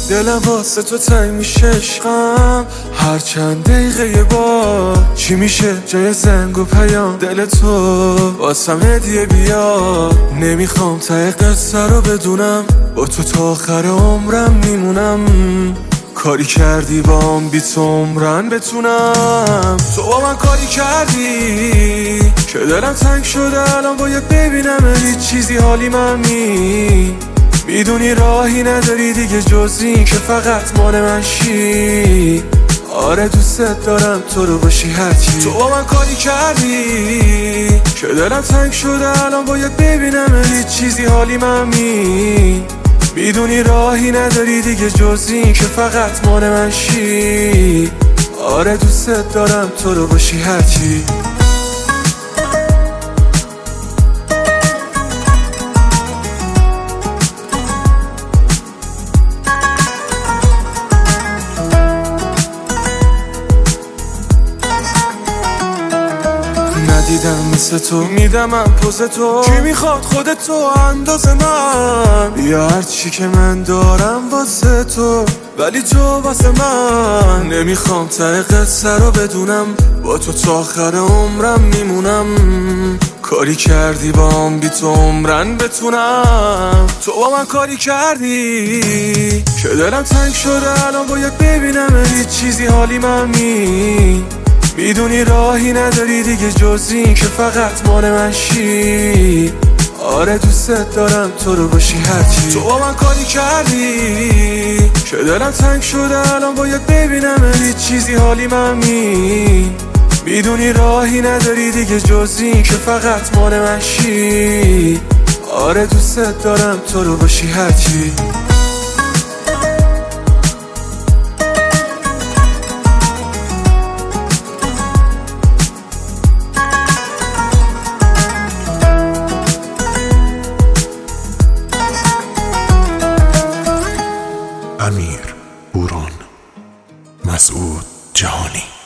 دلم واسه تو تنگ میشه عشقم، هر چند دقیقه یه بار چی میشه جای زنگ و پیام دل تو واسم هدیه بیار. نمیخوام ته قصه رو بدونم، با تو تا آخر عمرم میمونم. کاری کردی با بی تو عمرن بتونم. تو با من کاری کردی که دلم تنگ شده الان باید ببینم هیچ چیزی حالی من میدونی راهی نداری دیگه جز این که فقط مال من شی. آره دوست دارم تو رو باشی هرچی. تو با من کاری کردی که دلم تنگ شده الان باید ببینم هیچ چیزی حالی من میدونی راهی نداری دیگه جز این که فقط مال من شی. آره دوست دارم تو رو باشی هرچی. ندیدم مثل تو، میدم من پوز تو. کی میخواد خودتو انداز من؟ یا هرچی که من دارم واسه تو، ولی تو واسه من. نمیخوام ته قصه رو بدونم، با تو تا آخر عمرم میمونم. کاری کردی با بی تو عمرن بتونم. تو با من کاری کردی که دلم تنگ شده الان باید ببینم هیچ چیزی حالی من میدونی راهی نداری دیگه جز این که فقط مال من شی. آره دوست دارم تو رو باشی هرچی. تو با من کاری کردی که دلم تنگ شده الان باید ببینم هیچ چیزی حالی من میدونی راهی نداری دیگه جز این که فقط مال من شی. آره دوست دارم تو رو باشی هرچی. امیر بوران، مسعود جهانی.